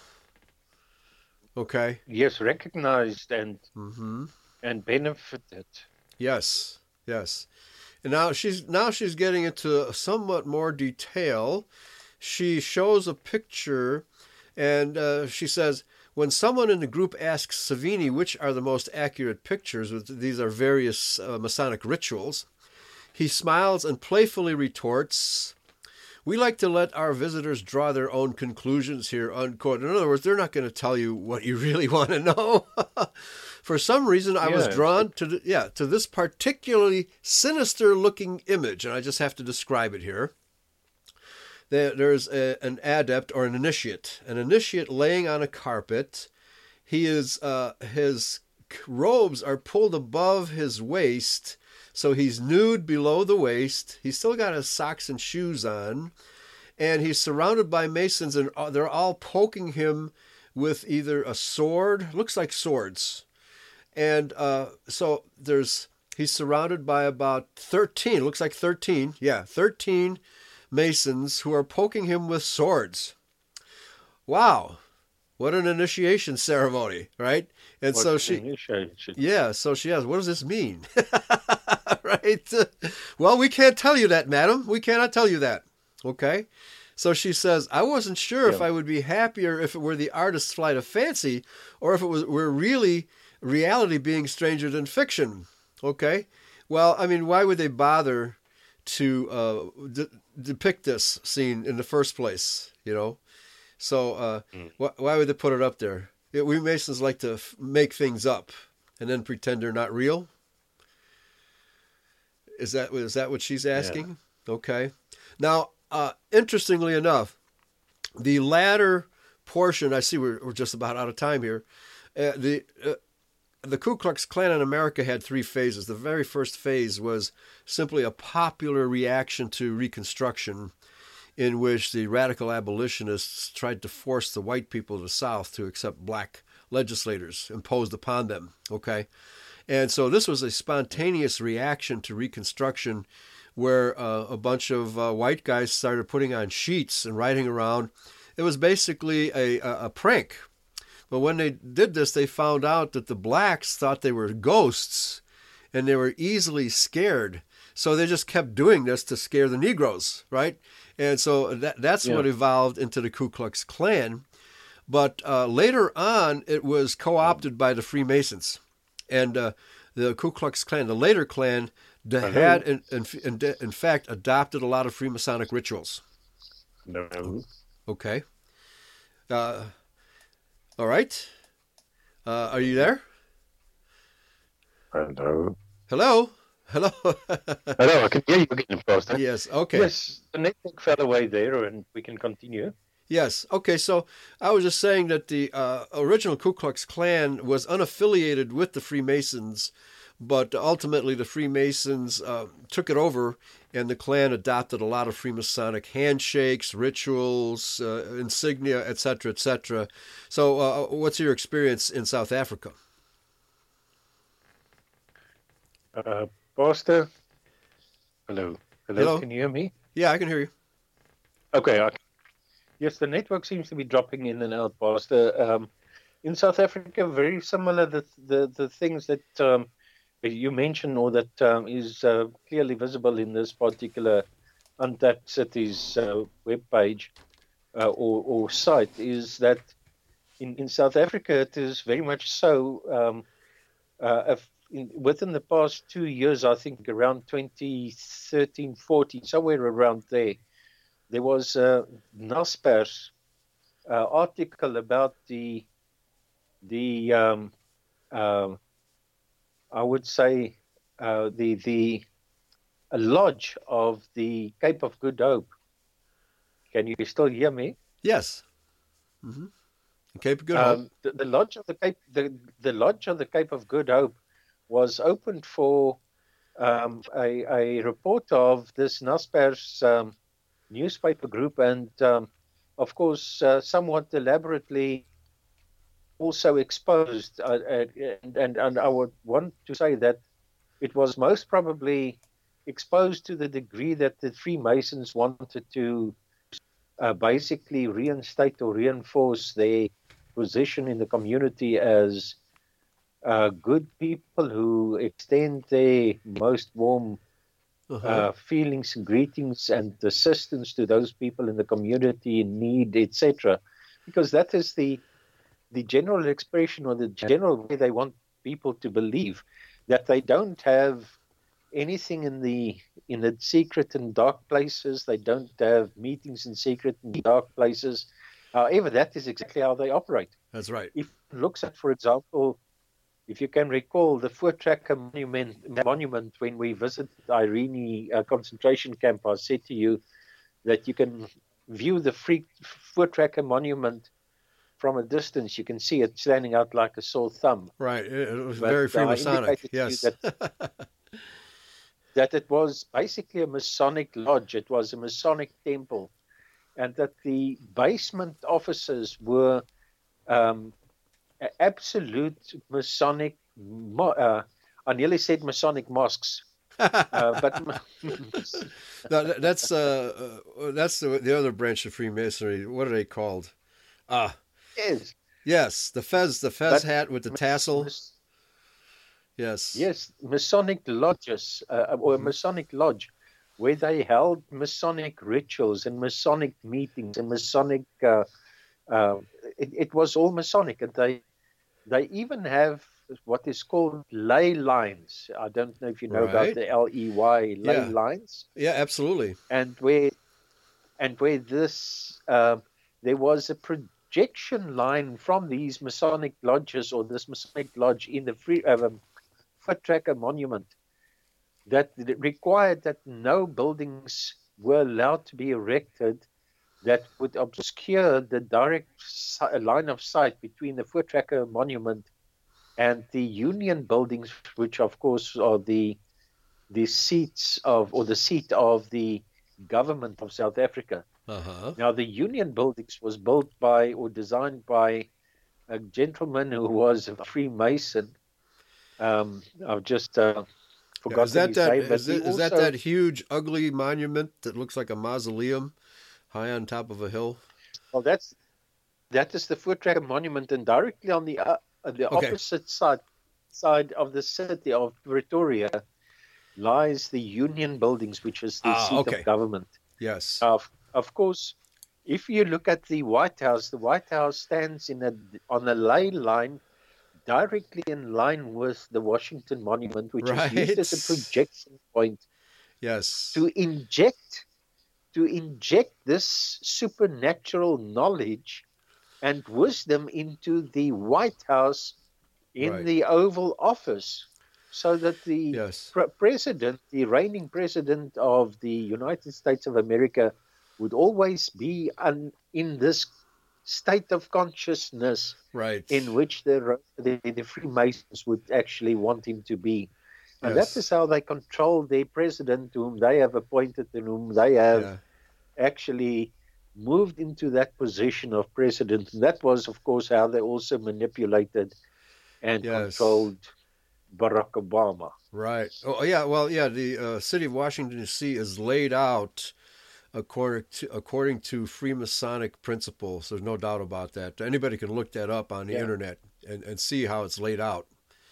Okay. Yes, recognized and mm-hmm. and benefited. Yes, yes. And now she's now she's getting into somewhat more detail. She shows a picture, and uh, she says, when someone in the group asks Savini which are the most accurate pictures, these are various uh, Masonic rituals, he smiles and playfully retorts, "We like to let our visitors draw their own conclusions here," unquote. In other words, they're not going to tell you what you really want to know. For some reason, I yeah, was drawn to the, yeah to this particularly sinister-looking image, and I just have to describe it here. There, there's a, an adept or an initiate, an initiate laying on a carpet. He is uh, his robes are pulled above his waist, so he's nude below the waist. He's still got his socks and shoes on, and he's surrounded by Masons, and they're all poking him with either a sword, looks like swords. And uh, so there's he's surrounded by about thirteen, looks like thirteen, yeah, thirteen Masons who are poking him with swords. Wow, what an initiation ceremony, right? And what so she, initiation. yeah, so she asks, what does this mean? Right? Well, we can't tell you that, madam. We cannot tell you that. Okay? So she says, I wasn't sure yeah. if I would be happier if it were the artist's flight of fancy or if it was were really reality being stranger than fiction. Okay? Well, I mean, why would they bother to uh, de- depict this scene in the first place, you know? So uh, mm. wh- why would they put it up there? It, we Masons like to f- make things up and then pretend they're not real. Is that is that what she's asking? Yeah. Okay. Now, uh, interestingly enough, the latter portion, I see we're, we're just about out of time here. Uh, the uh, the Ku Klux Klan in America had three phases. The very first phase was simply a popular reaction to Reconstruction, in which the radical abolitionists tried to force the white people of the South to accept black legislators imposed upon them. Okay. And so this was a spontaneous reaction to Reconstruction where uh, a bunch of uh, white guys started putting on sheets and riding around. It was basically a, a, a prank. But when they did this, they found out that the blacks thought they were ghosts and they were easily scared. So they just kept doing this to scare the Negroes, right? And so that, that's yeah. what evolved into the Ku Klux Klan. But uh, later on, it was co-opted by the Freemasons. And uh, the Ku Klux Klan, the later Klan, had, in, in, in, in fact, adopted a lot of Freemasonic rituals. No. Okay. Uh, all right. Uh, are you there? Hello. Hello. Hello. Hello, I can hear you again, Pastor. Yes, okay. Yes, the network fell away there, and we can continue. Yes. Okay. So I was just saying that the uh, original Ku Klux Klan was unaffiliated with the Freemasons, but ultimately the Freemasons uh, took it over, and the Klan adopted a lot of Freemasonic handshakes, rituals, uh, insignia, et cetera, et cetera. So, uh, what's your experience in South Africa? Uh, Pastor, hello. hello, hello. Can you hear me? Yeah, I can hear you. Okay. I Yes, the network seems to be dropping in and out, Pastor. Um, in South Africa, very similar the the, the things that um, you mentioned, or that um, is uh, clearly visible in this particular Untapped Cities uh, webpage uh, or, or site, is that in, in South Africa it is very much so. Um, uh, if in, within the past two years, I think around twenty thirteen, fourteen, somewhere around there. there was a Naspers uh, article about the the um, uh, I would say uh, the the lodge of the Cape of Good Hope. Can you still hear me? Yes. Mm-hmm. Cape of Good um, Hope. The, the lodge of the Cape the, the lodge of the Cape of Good Hope was opened for um, a, a report of this Naspers um, newspaper group, and um, of course, uh, somewhat elaborately also exposed. Uh, uh, and, and and I would want to say that it was most probably exposed to the degree that the Freemasons wanted to uh, basically reinstate or reinforce their position in the community as uh, good people who extend their most warm Uh-huh. uh, feelings, greetings, and assistance to those people in the community in need, et cetera. Because that is the the general expression or the general way they want people to believe, that they don't have anything in the in the secret and dark places. They don't have meetings in secret and dark places. However, that is exactly how they operate. That's right. If one looks at, for example, if you can recall the Voortrekker monument, monument when we visited Irene uh, concentration camp, I said to you that you can view the free Voortrekker monument from a distance. You can see it standing out like a sore thumb. Right. It, it was But, very uh, Freemasonic. indicated to you Yes. that that it was basically a Masonic lodge. It was a Masonic temple, and that the basement offices were um, absolute Masonic. Mo- uh, I nearly said Masonic mosques, uh, but No, that- that's uh, uh, that's the, the other branch of Freemasonry. What are they called? Ah, yes, yes, the fez, the fez but hat with the tassel. Mas- Yes. yes, Masonic lodges uh, or a Mhm. Masonic lodge where they held Masonic rituals and Masonic meetings and Masonic. Uh, uh, it, it was all Masonic, and they they even have what is called ley lines. I don't know if you know about Right. the L E Y ley Yeah. lines, Yeah. Absolutely. and where and where this uh, there was a projection line from these Masonic lodges or this Masonic lodge in the free uh, Voortrekker monument that required that no buildings were allowed to be erected that would obscure the direct si- line of sight between the Voortrekker monument and the Union buildings, which of course are the the seats of or the seat of the government of South Africa. Uh huh. Now, the Union buildings was built by or designed by a gentleman who was a Freemason. Um, I've just uh, Yeah, is forgotten that his that name, but is he it, is that also that huge ugly monument that looks like a mausoleum high on top of a hill? well, that's that is the Voortrekker monument, and directly on the uh, the Okay. opposite side side of the city of Pretoria lies the Union buildings, which is the Ah, seat okay. of government. Yes. Of of course, if you look at the White House, the White House stands in a on a ley line directly in line with the Washington Monument, which is used as a Right. projection point Yes. to inject to inject this supernatural knowledge and wisdom into the White House in Right. the Oval Office, so that the Yes. pre- president, the reigning president of the United States of America, would always be un- in this state of consciousness Right. in which the, the the Freemasons would actually want him to be. And that is Yes. how they control their president, whom they have appointed and whom they have Yeah. actually moved into that position of president. And that was, of course, how they also manipulated and Yes. controlled Barack Obama. Right. Oh, yeah. Well, yeah. The uh, city of Washington D C is laid out according to according to Freemasonic principles. There's no doubt about that. Anybody can look that up on the Yeah. internet and, and see how it's laid out.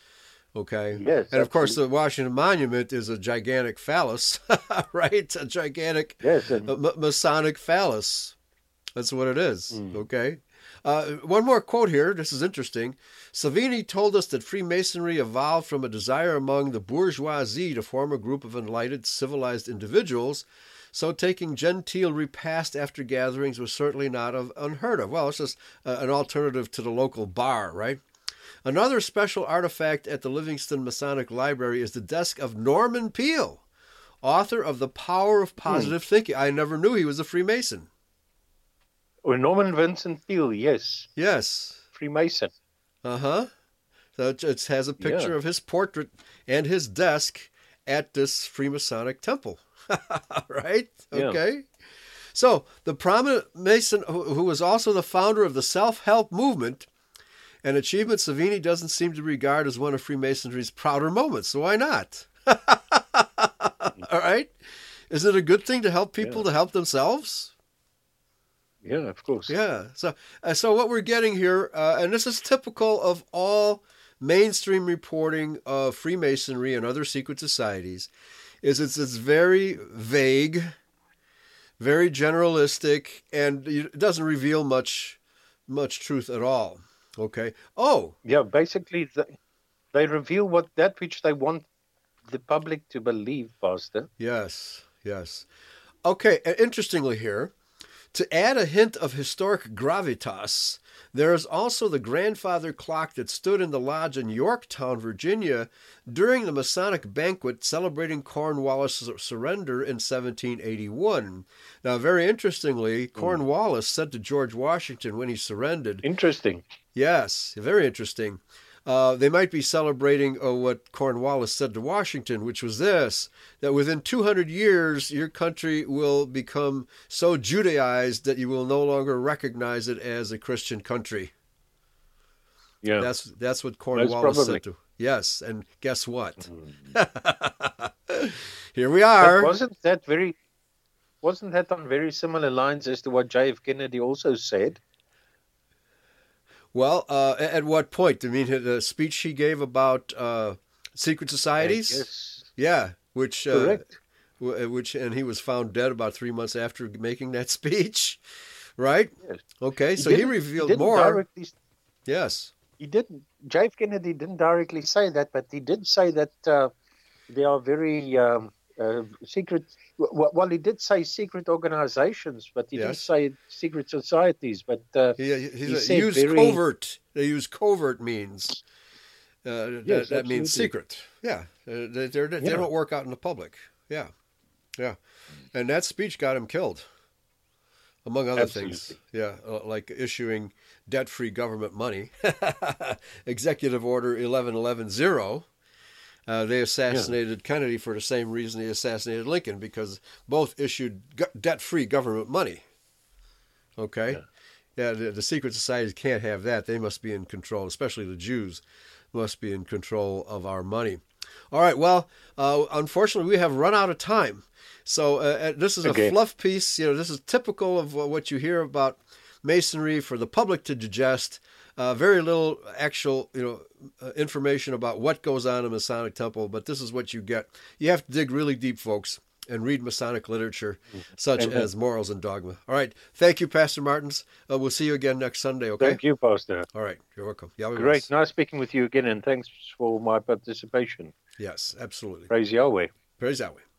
Okay. Yes, And of course, absolutely. the Washington Monument is a gigantic phallus, right? A gigantic Yes, and uh, ma- Masonic phallus. That's what it is. Mm. Okay. Uh, one more quote here. This is interesting. Savini told us that Freemasonry evolved from a desire among the bourgeoisie to form a group of enlightened, civilized individuals so taking genteel repast after gatherings was certainly not of, unheard of. Well, it's just uh, an alternative to the local bar, right? Another special artifact at the Livingston Masonic Library is the desk of Norman Peale, author of The Power of Positive hmm. Thinking. I never knew he was a Freemason. Or Norman Vincent Peale, yes. Yes. Freemason. Uh-huh. So it, it has a picture yeah. of his portrait and his desk at this Freemasonic temple. Right? Okay. Yeah. So the prominent Mason, who, who was also the founder of the self-help movement, an achievement Savini doesn't seem to regard as one of Freemasonry's prouder moments. So why not? All right. Is it a good thing to help people yeah. to help themselves? Yeah, of course. Yeah. So, uh, so what we're getting here, uh, and this is typical of all mainstream reporting of Freemasonry and other secret societies, is it's it's very vague, very generalistic, and it doesn't reveal much much truth at all. Okay. Oh. Yeah. Basically, the, they reveal what that which they want the public to believe, Pastor. Yes. Yes. Okay. And interestingly here, to add a hint of historic gravitas, there is also the grandfather clock that stood in the lodge in Yorktown, Virginia, during the Masonic banquet celebrating Cornwallis' surrender in seventeen eighty-one. Now, very interestingly, Cornwallis said to George Washington when he surrendered... Interesting. Yes, very interesting. Uh, they might be celebrating uh, what Cornwallis said to Washington, which was this, that within two hundred years, your country will become so Judaized that you will no longer recognize it as a Christian country. Yeah. That's that's what Cornwallis said to. Yes, and guess what? Mm. Here we are. But wasn't that very, wasn't that on very similar lines as to what J F Kennedy also said? Well, uh, at what point? I mean, the speech he gave about uh, secret societies? Yes. Yeah, which uh, correct. Which and he was found dead about three months after making that speech, right? Yes. Okay, so he, he revealed he more. Directly, yes. He didn't. J F Kennedy didn't directly say that, but he did say that uh, there are very um, uh, secret. Well, he did say secret organizations, but he yes. didn't say secret societies. But uh, he, he, he used very... covert. They use covert means. Uh, yes, that, that means secret. Yeah, uh, they they yeah. don't work out in the public. Yeah, yeah, and that speech got him killed, among other absolutely. things. Yeah, uh, like issuing debt-free government money. Executive Order eleven eleven zero. Uh, they assassinated yeah. Kennedy for the same reason they assassinated Lincoln, because both issued gu- debt-free government money. Okay? Yeah, yeah the, the secret societies can't have that. They must be in control, especially the Jews must be in control of our money. All right, well, uh, unfortunately, we have run out of time. So uh, this is a okay. fluff piece. You know, this is typical of what you hear about Masonry for the public to digest. Uh, very little actual, you know, uh, information about what goes on in Masonic Temple, but this is what you get. You have to dig really deep, folks, and read Masonic literature, such Amen. as Morals and Dogma. All right. Thank you, Pastor Martins. Uh, we'll see you again next Sunday, okay? Thank you, Pastor. All right. You're welcome. Yahweh Great. bless. Nice speaking with you again, and thanks for my participation. Yes, absolutely. Praise Yahweh. Praise Yahweh.